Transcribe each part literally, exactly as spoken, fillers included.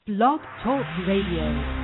Blog Talk Radio.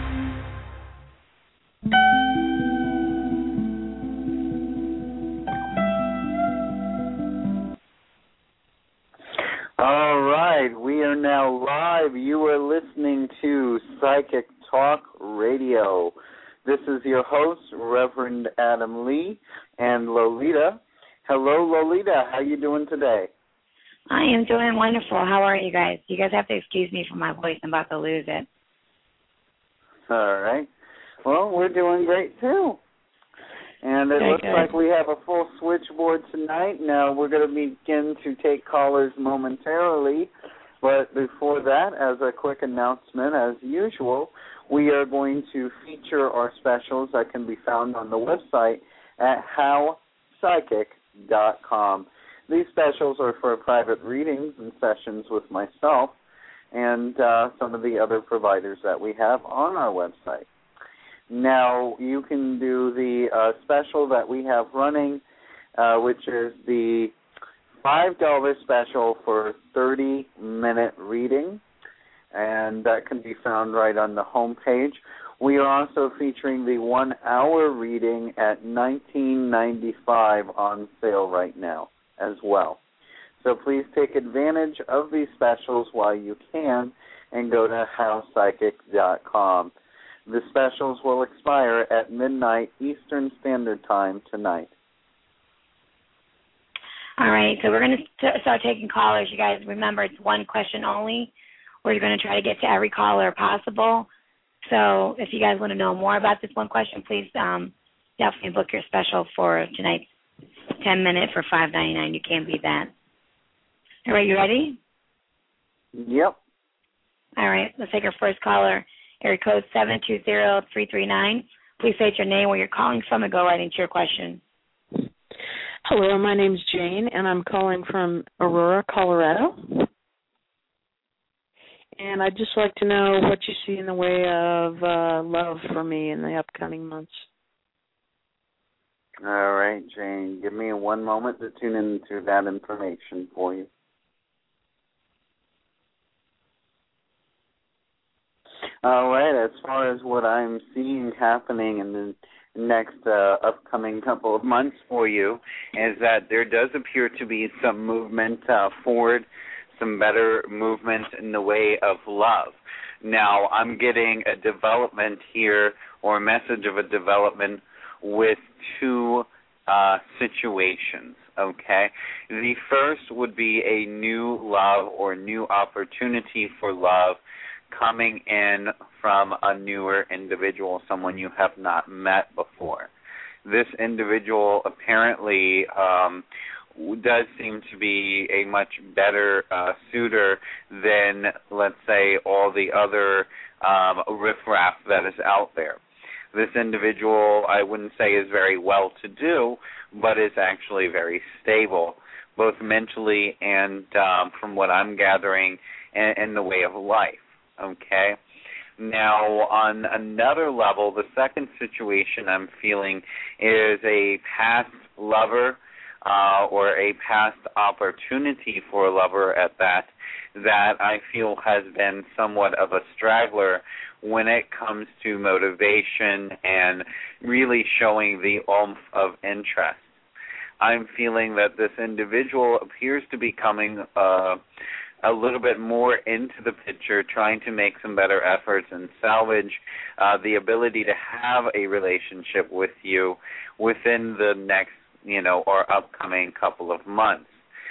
All right, we are now live. You are listening to Psychic Talk Radio. This is your host, Reverend Adam Lee, and Lolita. Hello, Lolita. How you doing today? I am doing wonderful. How are you guys? You guys have to excuse me for my voice. I'm about to lose it. All right. Well, we're doing great, too. And it Very looks good. like we have a full switchboard tonight. Now, we're going to begin to take callers momentarily. But before that, as a quick announcement, as usual, we are going to feature our specials that can be found on the website at how psychic dot com. These specials are for private readings and sessions with myself and uh, some of the other providers that we have on our website. Now, you can do the uh, special that we have running, uh, which is the five dollars special for thirty-minute reading, and that can be found right on the home page. We are also featuring the one-hour reading at nineteen ninety-five on sale right now as well. So please take advantage of these specials while you can and go to how psychic dot com. The specials will expire at midnight Eastern Standard Time tonight. All right, so we're going to start taking callers. You guys remember it's one question only. We're going to try to get to every caller possible. So if you guys want to know more about this one question, please um, definitely book your special for tonight's ten minute for five ninety-nine. You can't beat that. All right, you ready? Yep. All right, let's take our first caller. Area code seven two zero, three three nine. Please state your name, where you're calling from, and go right into your question. Hello, my name's Jane, and I'm calling from Aurora, Colorado. And I'd just like to know what you see in the way of uh, love for me in the upcoming months. All right, Jane. Give me one moment to tune into that information for you. All right, as far as what I'm seeing happening in the next uh, upcoming couple of months for you is that there does appear to be some movement uh, forward, some better movement in the way of love. Now, I'm getting a development here or a message of a development with two uh, situations, okay? The first would be a new love or new opportunity for love coming in from a newer individual, someone you have not met before. This individual apparently um, does seem to be a much better uh, suitor than, let's say, all the other um, riffraff that is out there. This individual, I wouldn't say is very well-to-do, but is actually very stable, both mentally and um, from what I'm gathering in, in the way of life. Okay. Now, on another level, the second situation I'm feeling is a past lover uh, or a past opportunity for a lover at that, that I feel has been somewhat of a straggler when it comes to motivation and really showing the oomph of interest. I'm feeling that this individual appears to be coming uh, a little bit more into the picture, trying to make some better efforts and salvage uh, the ability to have a relationship with you within the next, you know, or upcoming couple of months.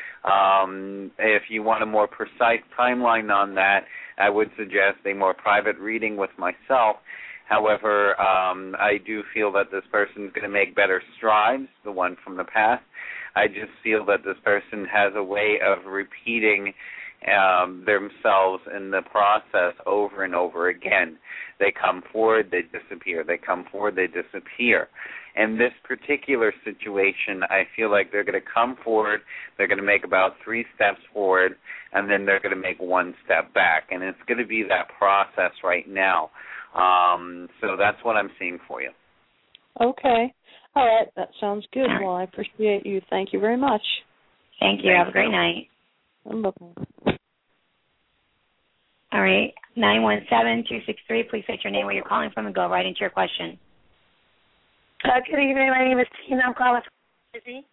Um, if you want a more precise timeline on that, I would suggest a more private reading with myself. However, um, I do feel that this person is going to make better strides, the one from the past. I just feel that this person has a way of repeating Um, themselves in the process over and over again. They come forward, they disappear. They come forward, they disappear. In this particular situation, I feel like they're going to come forward, they're going to make about three steps forward, and then they're going to make one step back. And it's going to be that process right now. Um, so that's what I'm seeing for you. Okay. All right. That sounds good. Well, I appreciate you. Thank you very much. Thank you. Thank Have a great you. night. I'm looking. All right, nine one seven, two six three. Please state your name, where you're calling from, and go right into your question. Uh, good evening. My name is Tina. I'm calling from Jersey.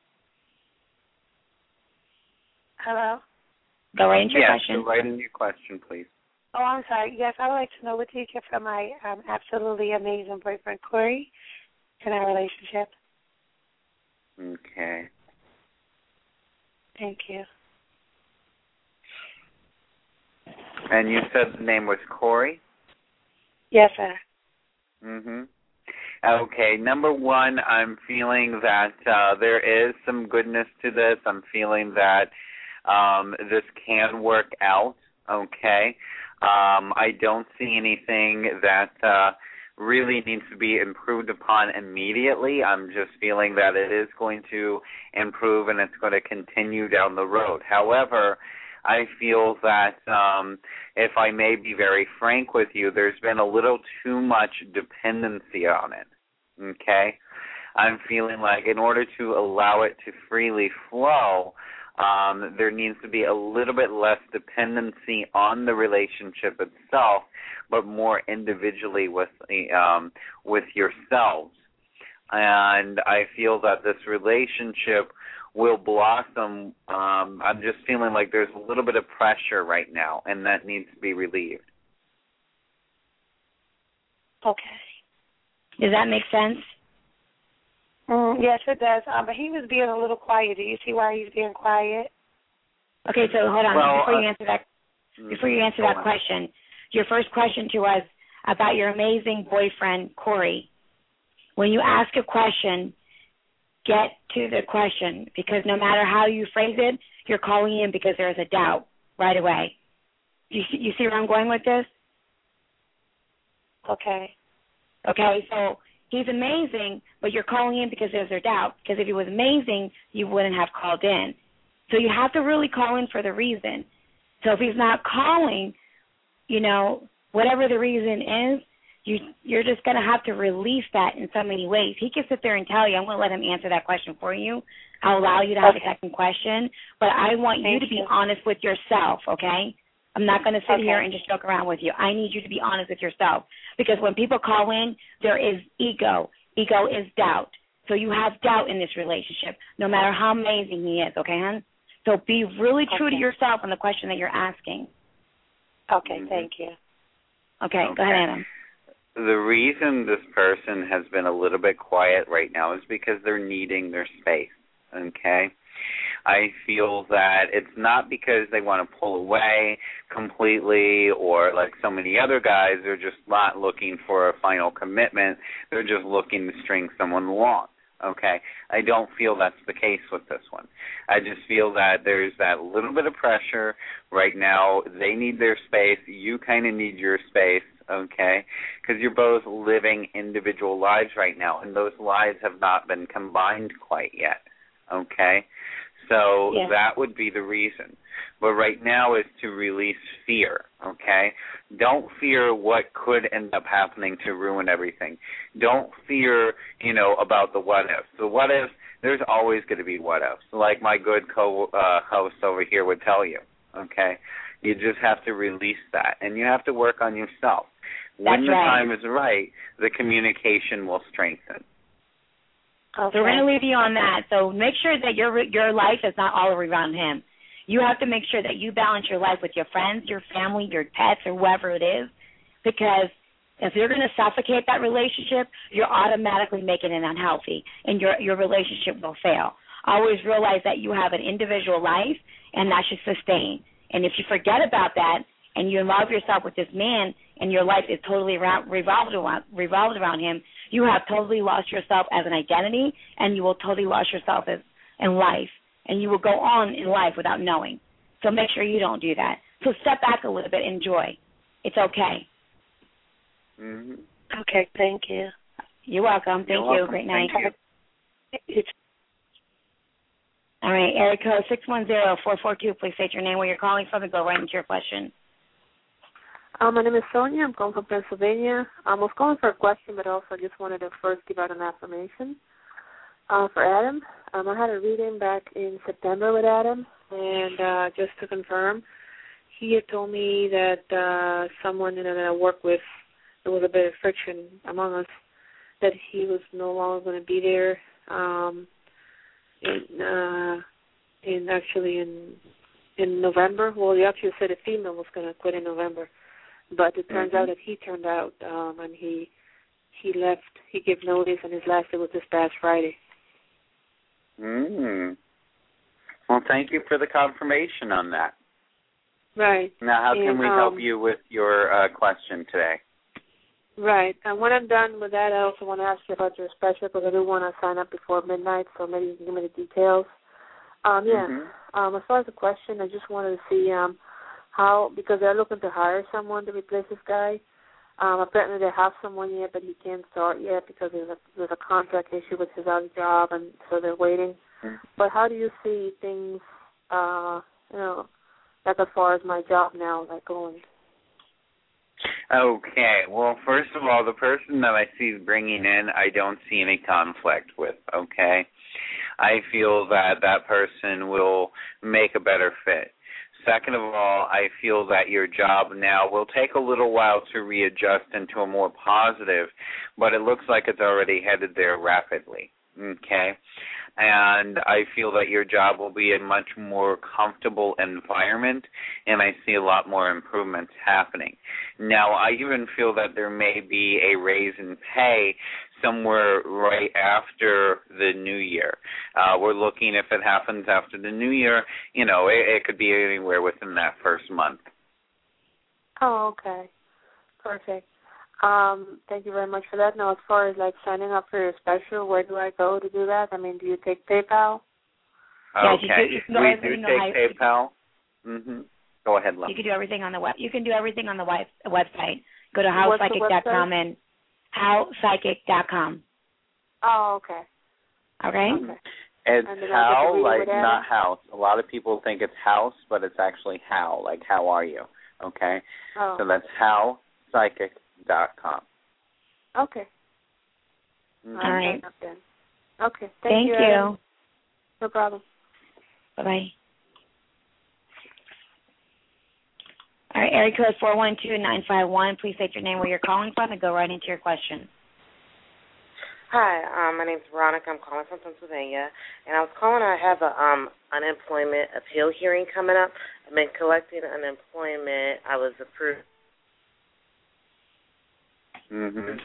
Hello? Go right into your yes, question. Yes, go right into your question, please. Oh, I'm sorry. Yes, I would like to know what do you get from my um, absolutely amazing boyfriend, Corey, in our relationship. Okay. Thank you. And you said the name was Corey? Yes, sir. Mm-hmm. Okay, number one, I'm feeling that uh, there is some goodness to this. I'm feeling that um, this can work out, okay? Um, I don't see anything that uh, really needs to be improved upon immediately. I'm just feeling that it is going to improve and it's going to continue down the road. However, I feel that um, if I may be very frank with you, there's been a little too much dependency on it, okay? I'm feeling like in order to allow it to freely flow, um, there needs to be a little bit less dependency on the relationship itself, but more individually with um, with yourselves. And I feel that this relationship will blossom. Um, I'm just feeling like there's a little bit of pressure right now, and that needs to be relieved. Okay. Does that make sense? Mm, yes, it does. Um, but he was being a little quiet. Do you see why he's being quiet? Okay, so hold on. Well, before you uh, answer that, before you answer that question, your first question to us about your amazing boyfriend, Corey. When you ask a question, get to the question, because no matter how you phrase it, you're calling in because there's a doubt right away. You see, you see where I'm going with this? Okay. Okay, so he's amazing, but you're calling in because there's a doubt, because if he was amazing, you wouldn't have called in. So you have to really call in for the reason. So if he's not calling, you know, whatever the reason is, you, you're just going to have to release that in so many ways. He can sit there and tell you. I'm going to let him answer that question for you. I'll allow you to have okay. a second question, but I want Thank you to be you. honest with yourself, okay? I'm not going to sit okay. here and just joke around with you. I need you to be honest with yourself, because when people call in, there is ego. Ego is doubt. So you have doubt in this relationship, no matter how amazing he is, okay, hon? So be really true okay. to yourself on the question that you're asking. Okay, mm-hmm. thank you. Okay, okay, go ahead, Adam. The reason this person has been a little bit quiet right now is because they're needing their space, okay? I feel that it's not because they want to pull away completely, or like so many other guys, they're just not looking for a final commitment. They're just looking to string someone along, okay? I don't feel that's the case with this one. I just feel that there's that little bit of pressure right now. They need their space. You kind of need your space, okay? Because you're both living individual lives right now, and those lives have not been combined quite yet, okay? So yeah. that would be the reason. But right now is to release fear, okay? Don't fear what could end up happening to ruin everything. Don't fear, you know, about the what ifs. The what ifs, there's always going to be what ifs, like my good co-host uh, over here would tell you, okay? You just have to release that, and you have to work on yourself. That's when the right. time is right, the communication will strengthen. Okay. So we're going to leave you on that. So make sure that your your life is not all around him. You have to make sure that you balance your life with your friends, your family, your pets, or whoever it is, because if you're going to suffocate that relationship, you're automatically making it unhealthy, and your your relationship will fail. Always realize that you have an individual life, and that should sustain. And if you forget about that, and you involve yourself with this man, and your life is totally around, revolved around revolved around him, you have totally lost yourself as an identity, and you will totally lost yourself as in life, and you will go on in life without knowing. So make sure you don't do that. So step back a little bit, enjoy. It's okay. Mm-hmm. Okay, thank you. You're welcome. Thank You're you. welcome. Great night. You. All right, area code six one zero, four four two. Please state your name, where you're calling from, and go right into your question. Um, my name is Sonia. I'm calling from Pennsylvania. I was calling for a question, but also just wanted to first give out an affirmation. Uh, for Adam, um, I had a reading back in September with Adam, and uh, just to confirm, he had told me that uh, someone you know that I work with, there was a bit of friction among us, that he was no longer going to be there. Um, in uh, in actually in in November. Well, he actually said a female was going to quit in November, but it turns mm-hmm. out that he turned out um, and he he left. He gave notice, and his last day was this past Friday. Mm. Well, thank you for the confirmation on that. Right. Now, how can and, we um, help you with your uh, question today? Right. And when I'm done with that, I also want to ask you about your special, because I do want to sign up before midnight, so maybe you can give me the details. Um, yeah. Mm-hmm. Um, as far as the question, I just wanted to see um, how, because they're looking to hire someone to replace this guy. Um, apparently they have someone yet, but he can't start yet because there's a, there's a contract issue with his other job, and so they're waiting. Mm-hmm. But how do you see things, uh, you know, like as far as my job now, like going? Okay. Well, first of all, the person that I see bringing in, I don't see any conflict with, okay? I feel that that person will make a better fit. Second of all, I feel that your job now will take a little while to readjust into a more positive, but it looks like it's already headed there rapidly, okay? And I feel that your job will be a much more comfortable environment, and I see a lot more improvements happening. Now, I even feel that there may be a raise in pay somewhere right after the new year. Uh, we're looking, if it happens after the new year, you know, it, it could be anywhere within that first month. Oh, okay. Perfect. Um, thank you very much for that. Now, as far as, like, signing up for your special, where do I go to do that? I mean, do you take PayPal? Okay. Yeah, you do, you we do take PayPal. Mm-hmm. Go ahead, Love. You can do everything on the web. You can do everything on the web, website. Go to how psychic dot com and how psychic dot com. Oh, okay. Okay? Okay. It's how, like, not house. A lot of people think it's house, but it's actually how, like, how are you? Okay? Oh. So that's how psychic dot com. Okay. Mm-hmm. All right. Okay. Thank, Thank you. you. No problem. Bye-bye. All right, area code four one two nine five one. Please state your name, where you're calling from, and go right into your question. Hi, um, my name's Veronica. I'm calling from Pennsylvania, and I was calling. I have a um, unemployment appeal hearing coming up. I've been collecting unemployment. I was approved. Mm-hmm.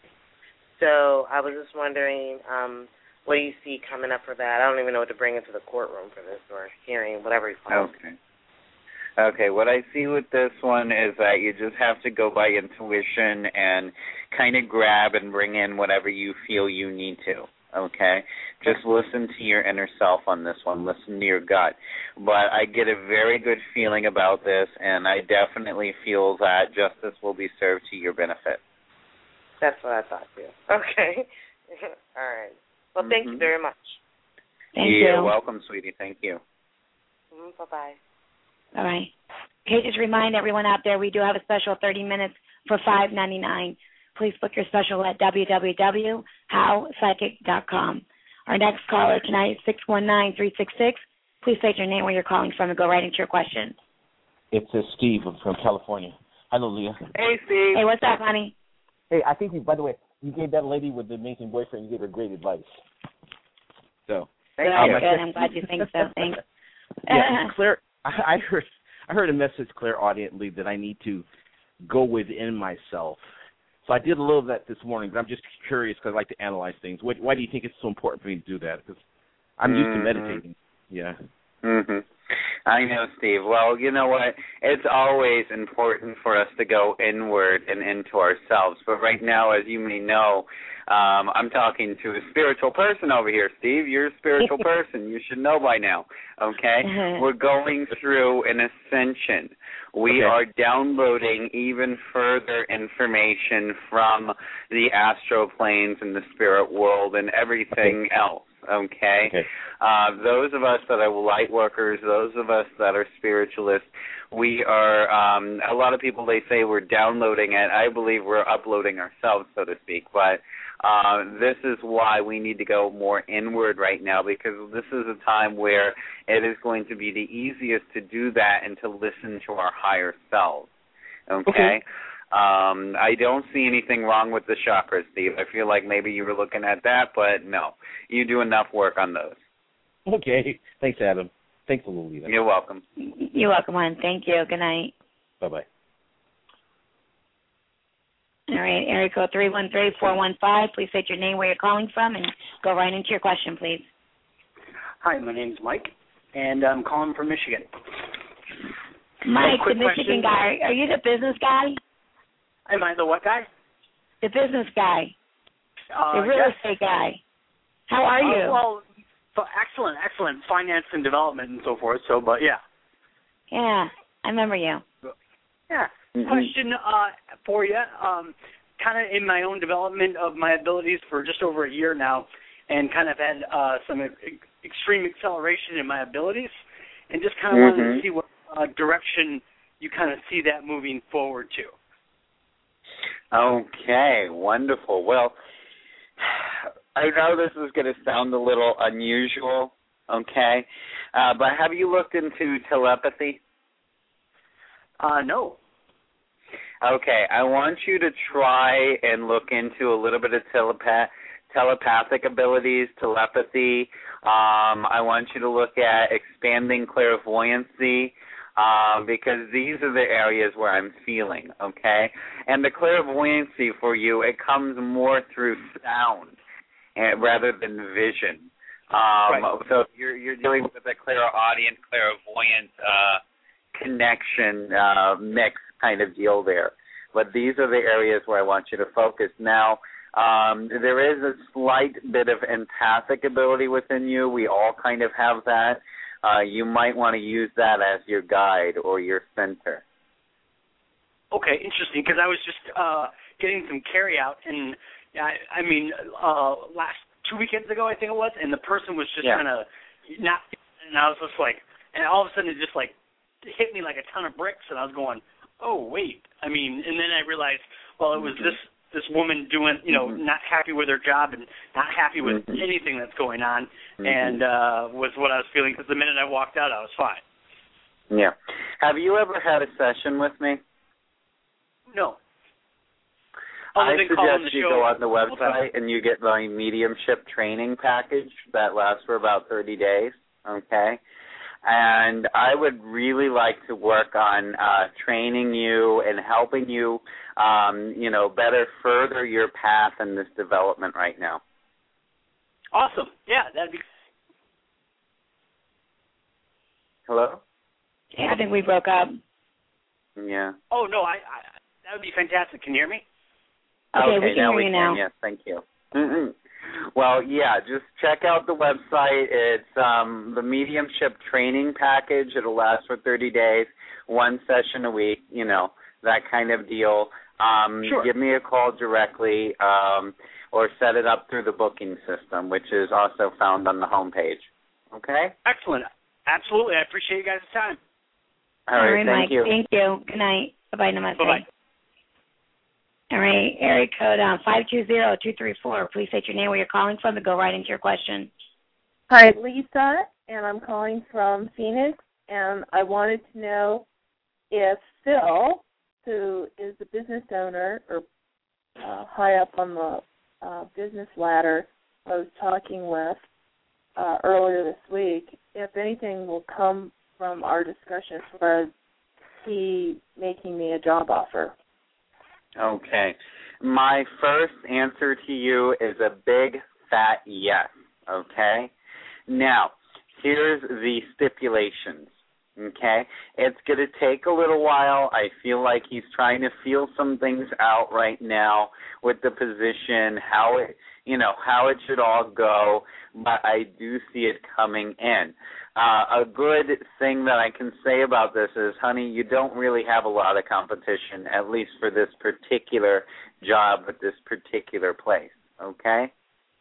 So I was just wondering, um, what do you see coming up for that? I don't even know what to bring into the courtroom for this or hearing, whatever you call it. Okay. Okay, what I see with this one is that you just have to go by intuition and kind of grab and bring in whatever you feel you need to, okay? Just listen to your inner self on this one. Listen to your gut. But I get a very good feeling about this, and I definitely feel that justice will be served to your benefit. That's what I thought, too. Okay. All right. Well, thank mm-hmm. you very much. Thank You're you. You're welcome, sweetie. Thank you. Mm-hmm. Bye-bye. All right. Okay, just remind everyone out there, we do have a special thirty minutes for five ninety-nine. Please book your special at w w w dot how psychic dot com. Our next caller tonight is six one nine, three six six. Please state your name, where you're calling from, and go right into your question. It's uh, Steve from California. Hello, Leah. Hey, Steve. Hey, what's up, honey? Hey, I think, you, by the way, you gave that lady with the amazing boyfriend, you gave her great advice. So, Thank good, you. good. I'm glad you think so. Thanks. Yeah, Claire, I, I heard I heard a message clairaudiently that I need to go within myself. So I did a little of that this morning, but I'm just curious because I like to analyze things. Why, why do you think it's so important for me to do that? Because I'm used mm-hmm. to meditating. Yeah. Mhm. I know, Steve. Well, you know what? It's always important for us to go inward and into ourselves. But right now, as you may know, um, I'm talking to a spiritual person over here, Steve. You're a spiritual person. You should know by now, okay? We're going through an ascension. We okay. are downloading even further information from the astral planes and the spirit world and everything okay. else. Okay, okay. Uh, those of us that are light workers, those of us that are spiritualists, we are, um, a lot of people, they say we're downloading it. I believe we're uploading ourselves, so to speak, but uh, this is why we need to go more inward right now, because this is a time where it is going to be the easiest to do that and to listen to our higher selves. Okay? okay. Um, I don't see anything wrong with the chakras, Steve. I feel like maybe you were looking at that, but no. You do enough work on those. Okay. Thanks, Adam. Thanks, Lolita. You're welcome. You're welcome, hon. Thank you. Good night. Bye-bye. All right, area code three one three, four one five. Please state your name, where you're calling from, and go right into your question, please. Hi, my name's Mike, and I'm calling from Michigan. Mike, the Michigan question. guy. Are you the business guy? Am I the what guy? The business guy. Uh, the real yes. estate guy. How are you? Uh, well, f- excellent, excellent. Finance and development and so forth, so, but yeah. Yeah, I remember you. Yeah. Mm-hmm. Question uh, for you. Um, kind of in my own development of my abilities for just over a year now, and kind of had uh, some e- extreme acceleration in my abilities, and just kind of mm-hmm. wanted to see what uh, direction you kind of see that moving forward to. Okay, wonderful. Well, I know this is going to sound a little unusual, okay, uh, but have you looked into telepathy? Uh, no. Okay, I want you to try and look into a little bit of telepath telepathic abilities, telepathy. Um, I want you to look at expanding clairvoyancy, um, because these are the areas where I'm feeling, okay? And the clairvoyancy for you, it comes more through sound and, rather than vision. Um, right. So you're, you're dealing with a clairaudient, clairvoyant uh, connection uh, mix kind of deal there. But these are the areas where I want you to focus. Now, um, there is a slight bit of empathic ability within you. We all kind of have that. Uh, you might want to use that as your guide or your center. Okay, interesting, because I was just uh, getting some carry out, and I, I mean, uh, last two weekends ago, I think it was, and the person was just yeah. kind of not, and I was just like, and all of a sudden it just like hit me like a ton of bricks, and I was going, oh, wait. I mean, and then I realized, well, it was mm-hmm. this this woman doing, you know, mm-hmm. not happy with her job and not happy with mm-hmm. anything that's going on, mm-hmm. and uh, was what I was feeling, because the minute I walked out, I was fine. Yeah. Have you ever had a session with me? No. I Other than calling suggest the you show. go on the website and you get my mediumship training package that lasts for about thirty days, okay? And I would really like to work on uh, training you and helping you, um, you know, better further your path in this development right now. Awesome. Yeah, that'd be. Hello? Yeah, I think we broke up. Yeah. Oh, no, I, I that would be fantastic. Can you hear me? Okay, okay we can now hear we you can. now. Yes, thank you. Mm-hmm. Well, yeah, just check out the website. It's um, the mediumship training package. It'll last for thirty days, one session a week, you know, that kind of deal. Um, Sure. Give me a call directly um, or set it up through the booking system, which is also found on the homepage. Okay? Excellent. Absolutely. I appreciate you guys' time. All right, All right, thank Mike. you. Thank you. Good night. Bye-bye, namaste. Bye-bye. All right, area code um, five two zero, two three four. Please state your name, where you're calling from, and go right into your question. Hi, Lisa, and I'm calling from Phoenix, and I wanted to know if Phil, who is the business owner or uh, high up on the uh, business ladder I was talking with uh, earlier this week, if anything will come from our discussion as far as he making me a job offer. Okay. My first answer to you is a big, fat yes, okay? Now, here's the stipulations, okay? It's going to take a little while. I feel like he's trying to feel some things out right now with the position, how it, you know, how it should all go, but I do see it coming in. Uh, a good thing that I can say about this is, honey, you don't really have a lot of competition, at least for this particular job at this particular place, okay?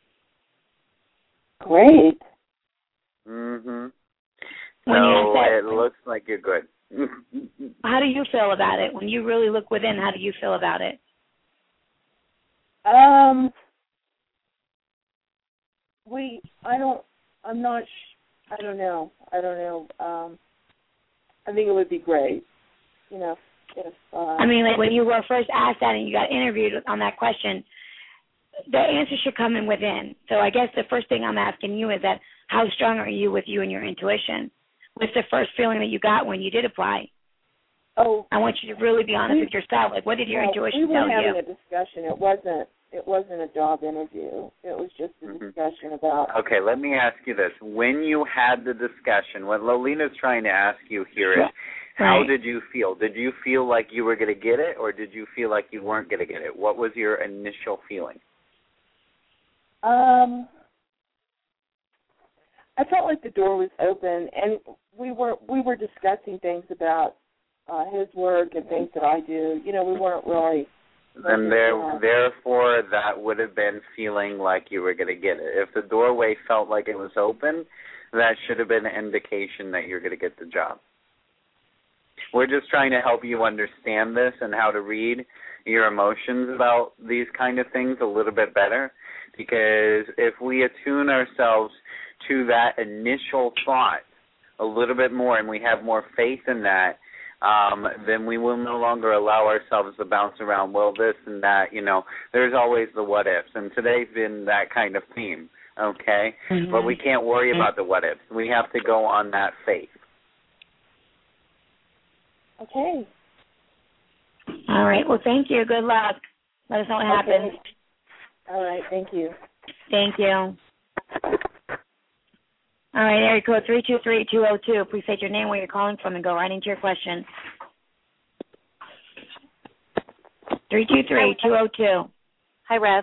Great. Mm-hmm. When you So said- it looks like you're good. How do you feel about it? When you really look within, how do you feel about it? Um, we, I don't, I'm not, sh- I don't know. I don't know. Um, I think it would be great, you know, if. Uh, I mean, like when you were first asked that and you got interviewed on that question, the answer should come in within. So I guess the first thing I'm asking you is that how strong are you with you and your intuition? What's the first feeling that you got when you did apply? Oh, I want you to really be honest we, with yourself. Like, what did your well, intuition we were tell having you? a discussion. It wasn't. It wasn't a job interview. It was just a Mm-hmm. discussion about. Okay, let me ask you this: when you had the discussion, what Lolina's trying to ask you here is, how Right. did you feel? Did you feel like you were going to get it, or did you feel like you weren't going to get it? What was your initial feeling? Um, I felt like the door was open, and we were we were discussing things about uh, his work and things that I do. You know, we weren't really. Then there, therefore, that would have been feeling like you were going to get it. If the doorway felt like it was open, that should have been an indication that you're going to get the job. We're just trying to help you understand this and how to read your emotions about these kind of things a little bit better, because if we attune ourselves to that initial thought a little bit more and we have more faith in that, um, then we will no longer allow ourselves to bounce around, well, this and that, you know. There's always the what-ifs, and today's been that kind of theme, okay? Mm-hmm. But we can't worry about the what-ifs. We have to go on that faith. Okay. All right. Well, thank you. Good luck. Let us know what okay. happens. All right. Thank you. Thank you. All right, area code three two three, two oh two. Please state your name, where you're calling from, and go right into your question. three two three, two oh two. Hi, Rev.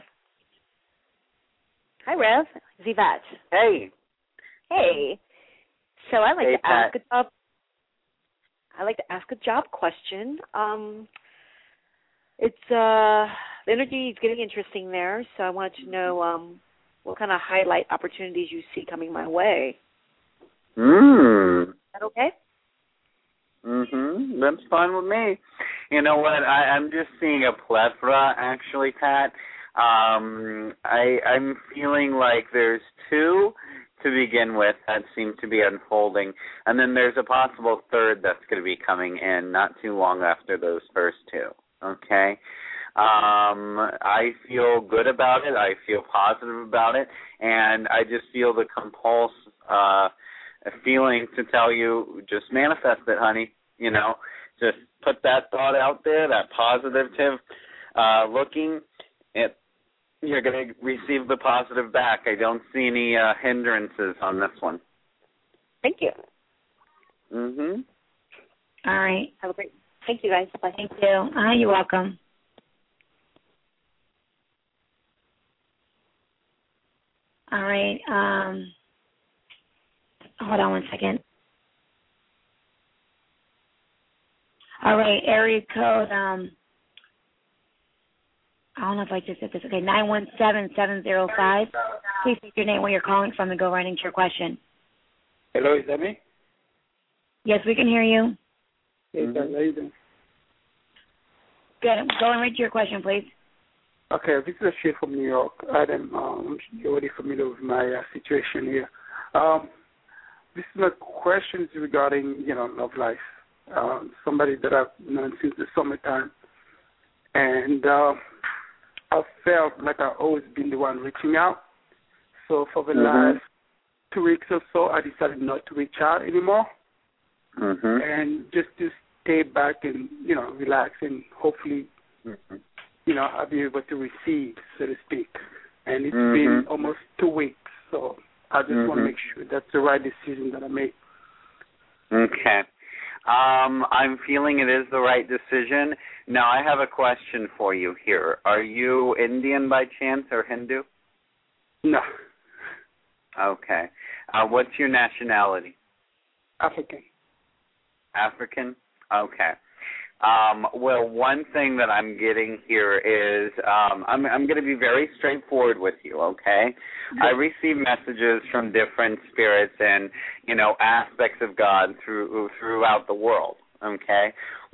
Hi, Rev. It's Yvette. Hey. Hey. So I like hey, to Pat. ask a job. I like to ask a job question. Um, it's uh, the energy is getting interesting there, so I wanted to know um, what kind of highlight opportunities you see coming my way. Mm. Is that okay? Mm-hmm. That's fine with me. You know what? I, I'm just seeing a plethora, actually, Pat. Um, I, I'm feeling like there's two to begin with that seem to be unfolding, and then there's a possible third that's going to be coming in not too long after those first two, okay? Um, I feel good about it. I feel positive about it, and I just feel the compulse uh, feeling to tell you, just manifest it, honey. You know, just put that thought out there, that positive uh, looking. It, you're going to receive the positive back. I don't see any uh, hindrances on this one. Thank you. Mm-hmm. All right. Have a great. Thank you, guys. Bye. Thank you. Uh, you're welcome. All right. Um, hold on one second. All right. Area code. Um, I don't know if I just did this. Okay, nine one seven, seven zero five. Please state your name, where you're calling from, and go right into your question. Hello, is that me? Yes, we can hear you. Hey, mm-hmm. How you doing? Good. Go and read your question, please. Okay, this is Ashay from New York. Adam, um, you're already familiar with my uh, situation here. Um, this is my question regarding, you know, love life. Um, somebody that I've known since the summertime. And uh, I felt like I've always been the one reaching out. So for the mm-hmm. last two weeks or so, I decided not to reach out anymore. Mm-hmm. And just to stay back and, you know, relax and hopefully, mm-hmm. you know, I'll be able to receive, so to speak. And it's mm-hmm. been almost two weeks, so I just mm-hmm. want to make sure that's the right decision that I made. Okay. Um, I'm feeling it is the right decision. Now, I have a question for you here. Are you Indian by chance or Hindu? No. Okay. Uh, what's your nationality? African. African? Okay. Um, well, one thing that I'm getting here is um, I'm, I'm going to be very straightforward with you, okay? Yes. I receive messages from different spirits and, you know, aspects of God through, throughout the world, okay?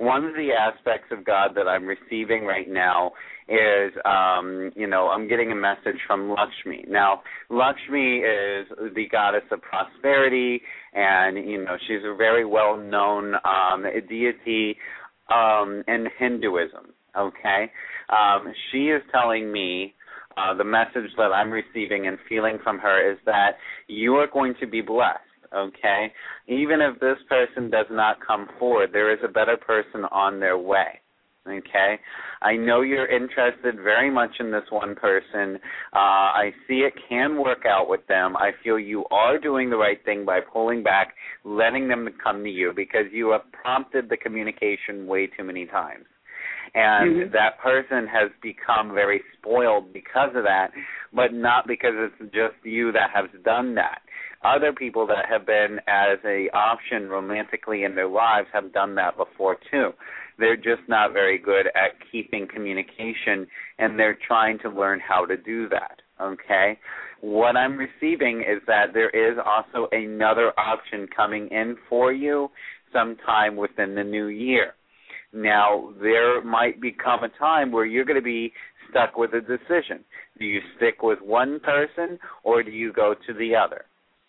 one of the aspects of God that I'm receiving right now is, um, you know, I'm getting a message from Lakshmi. Now, Lakshmi is the goddess of prosperity, and, you know, she's a very well-known um, deity um, in Hinduism, okay? Um, she is telling me uh, the message that I'm receiving and feeling from her is that you are going to be blessed. Okay, even if this person does not come forward, there is a better person on their way. Okay, I know you're interested very much in this one person. Uh, I see it can work out with them. I feel you are doing the right thing by pulling back, letting them come to you, because you have prompted the communication way too many times. And mm-hmm. that person has become very spoiled because of that, but not because it's just you that has done that. Other people that have been as a option romantically in their lives have done that before too. They're just not very good at keeping communication, and they're trying to learn how to do that, okay? What I'm receiving is that there is also another option coming in for you sometime within the new year. Now, there might become a time where you're going to be stuck with a decision. Do you stick with one person, or do you go to the other?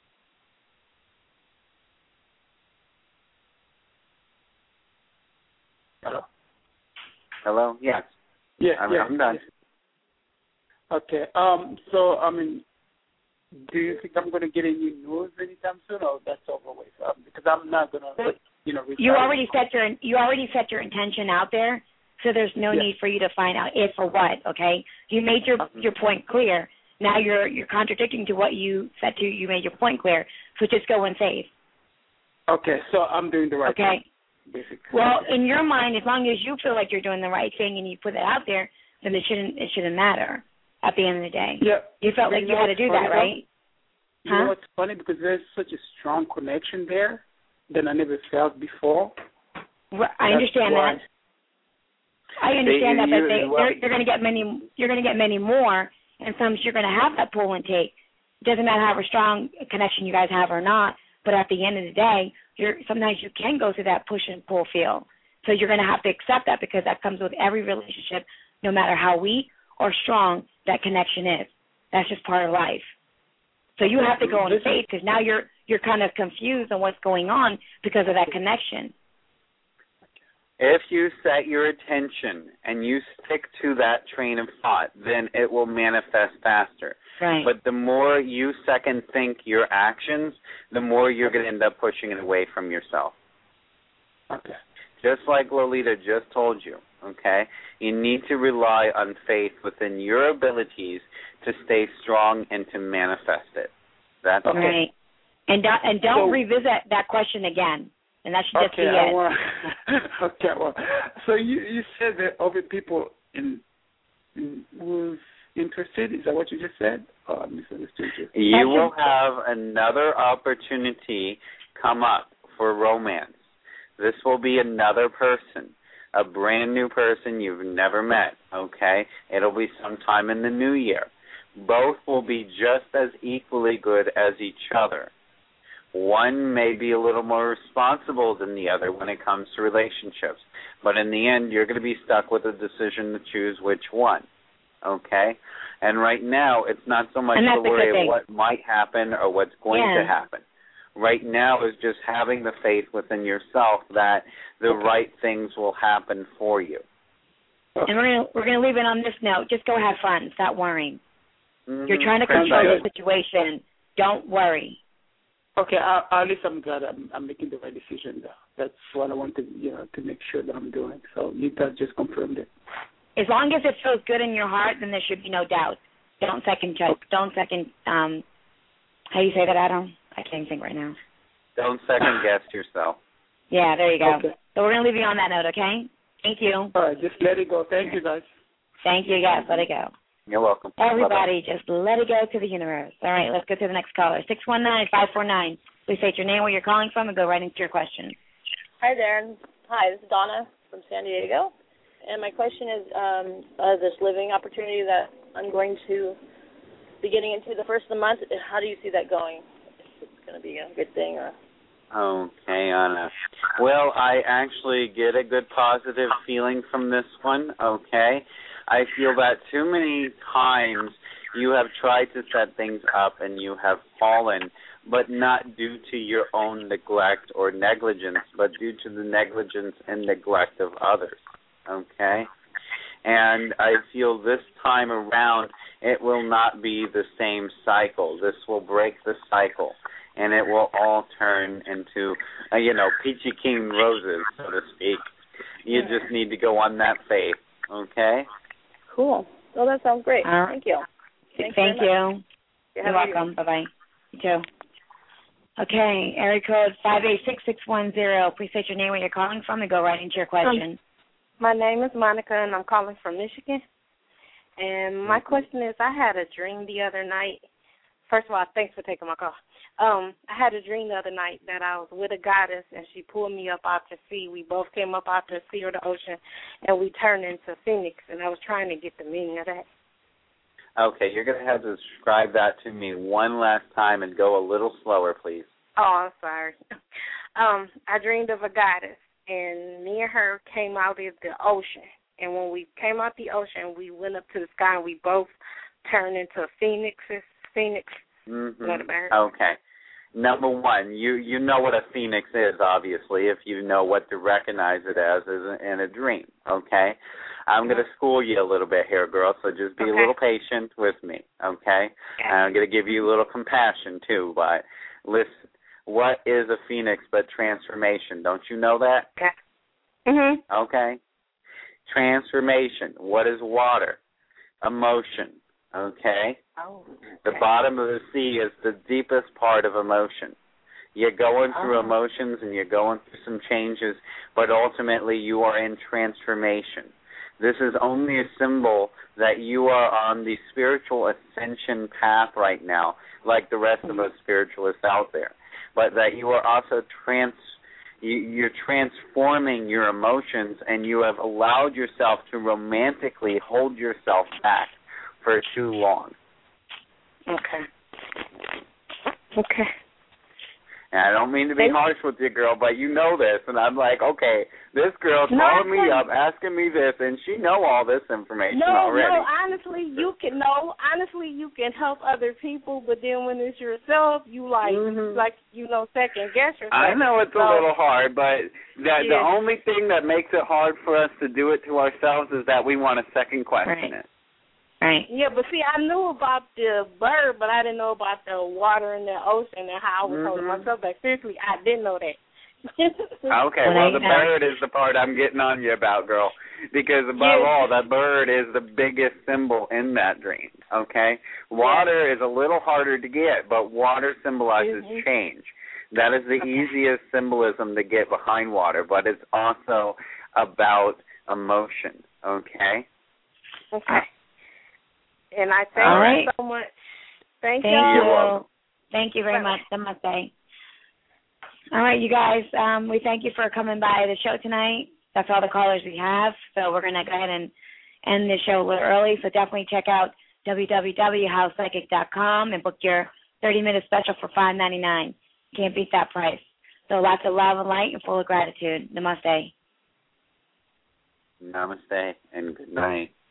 Hello? Hello? Yes. Yeah, I'm, yeah. I'm done. Okay. Um. So, I mean, do you think I'm going to get any news anytime soon, or that's over with? Um, because I'm not going to, you know. You already set your you already set your intention out there, so there's no yeah. need for you to find out if or what. Okay. You made your your point clear. Now you're you're contradicting to what you said to. You made your point clear. So just go in faith. Okay. So I'm doing the right okay. thing. Basically. Well, in your mind, as long as you feel like you're doing the right thing and you put it out there, then it shouldn't it shouldn't matter at the end of the day. Yeah. You felt like you, you had to do that, right? You huh? know what's funny? Because there's such a strong connection there that I never felt before. Well, I understand that. I understand they, that, but you, they, well, they're, you're going to get many. You're going to get many more, and some you're going to have that pull and take. It doesn't matter how strong a connection you guys have or not. But at the end of the day, you're sometimes you can go through that push and pull feel. So you're going to have to accept that, because that comes with every relationship, no matter how weak or strong that connection is. That's just part of life. So you have to go in faith, because now you're you're kind of confused on what's going on because of that connection. If you set your attention and you stick to that train of thought, then it will manifest faster. Right. But the more you second think your actions, the more you're going to end up pushing it away from yourself. Okay. Just like Lolita just told you, okay? You need to rely on faith within your abilities to stay strong and to manifest it. That's okay. Right. And don't, and don't so, revisit that question again. And that should just okay, be I it. Want, okay, well, so you, you said that other people in, in who's interested, is that what you just said? Oh, I misunderstood you. You will have another opportunity come up for romance. This will be another person, a brand new person you've never met, okay? It'll be sometime in the new year. Both will be just as equally good as each other. One may be a little more responsible than the other when it comes to relationships, but in the end, you're going to be stuck with a decision to choose which one, okay? And right now, it's not so much to worry of what might happen or what's going yeah. to happen. Right now is just having the faith within yourself that the okay. right things will happen for you. And we're gonna we're gonna leave it on this note. Just go have fun. Stop worrying. Mm-hmm. You're trying to control the situation. Don't worry. Okay, I, at least I'm glad I'm, I'm making the right decision. Though. That's what I wanted, you know, to make sure that I'm doing. So you guys just confirmed it. As long as it feels good in your heart, then there should be no doubt. Don't second check. Okay. Don't second. Um, how do you say that, Adam? I can't think right now. Don't second guess yourself. Yeah, there you go. Okay. So we're gonna leave you on that note, okay? Thank you. All right, just let it go. Thank you, guys. Thank you, guys. Let it go. You're welcome. Everybody, Bye-bye. just let it go to the universe. All right, let's go to the next caller. six one nine, five four nine. Please state your name, where you're calling from, and go right into your question. Hi there. Hi, this is Donna from San Diego. And my question is um, uh, this living opportunity that I'm going to be getting into the first of the month, how do you see that going? If it's going to be a good thing or... Okay, Anna. Well, I actually get a good positive feeling from this one, okay? I feel that too many times you have tried to set things up and you have fallen, but not due to your own neglect or negligence, but due to the negligence and neglect of others, okay? And I feel this time around it will not be the same cycle. This will break the cycle, and it will all turn into, uh, you know, peachy keen roses, so to speak. You just need to go on that faith, okay? Cool. Well, that sounds great. All right. Thank you. Thanks Thank you. Yeah, You're welcome. Bye-bye. You too. Okay, area code five eight six six one zero. Please state your name, where you're calling from, and go right into your question. Um, my name is Monica, and I'm calling from Michigan. And my question is, I had a dream the other night. First of all, thanks for taking my call. Um, I had a dream the other night that I was with a goddess, and she pulled me up out to sea. We both came up out to sea or the ocean, and we turned into Phoenix, and I was trying to get the meaning of that. Okay, you're going to have to describe that to me one last time and go a little slower, please. Oh, I'm sorry. Um, I dreamed of a goddess, and me and her came out of the ocean. And when we came out the ocean, we went up to the sky, and we both turned into phoenixes. Phoenix. Mm-hmm. Okay. Number one, you you know what a phoenix is, obviously, if you know what to recognize it as is in a dream, okay? I'm going to school you a little bit here, girl, so just be okay. a little patient with me, okay? okay. I'm going to give you a little compassion, too, but listen, what is a phoenix but transformation? Don't you know that? Okay. Mm-hmm. Okay. Transformation. What is water? Emotion, okay? Oh, okay. The bottom of the sea is the deepest part of emotion. You're going through oh. emotions and you're going through some changes, but ultimately you are in transformation. This is only a symbol that you are on the spiritual ascension path right now, like the rest of us spiritualists out there, but that you are also trans. You're transforming your emotions, and you have allowed yourself to romantically hold yourself back for too long. Okay. Okay. And I don't mean to be harsh with you, girl, but you know this, and I'm like, okay, this girl's no, calling me up, asking me this, and she know all this information no, already. No, honestly, you can know. Honestly, you can help other people, but then when it's yourself, you like, mm-hmm. like you know, second guess yourself. I know it's so, a little hard, but that yeah. the only thing that makes it hard for us to do it to ourselves is that we want to second question right. it. Right. Yeah, but see, I knew about the bird, but I didn't know about the water in the ocean and how I was mm-hmm. holding myself back. Seriously, I didn't know that. Okay, well, the bird is the part I'm getting on you about, girl, because above yeah. all, the bird is the biggest symbol in that dream, okay? Water yeah. is a little harder to get, but water symbolizes mm-hmm. change. That is the okay. easiest symbolism to get behind water, but it's also about emotion, okay? Okay. And I thank All you right. so much. Thank, thank you. you. Thank you very much. Namaste. All right, you guys, um, we thank you for coming by the show tonight. That's all the callers we have. So we're going to go ahead and end the show a little early. So definitely check out w w w dot house psychic dot com and book your thirty-minute special for five ninety-nine. Can't beat that price. So lots of love and light and full of gratitude. Namaste. Namaste and good night.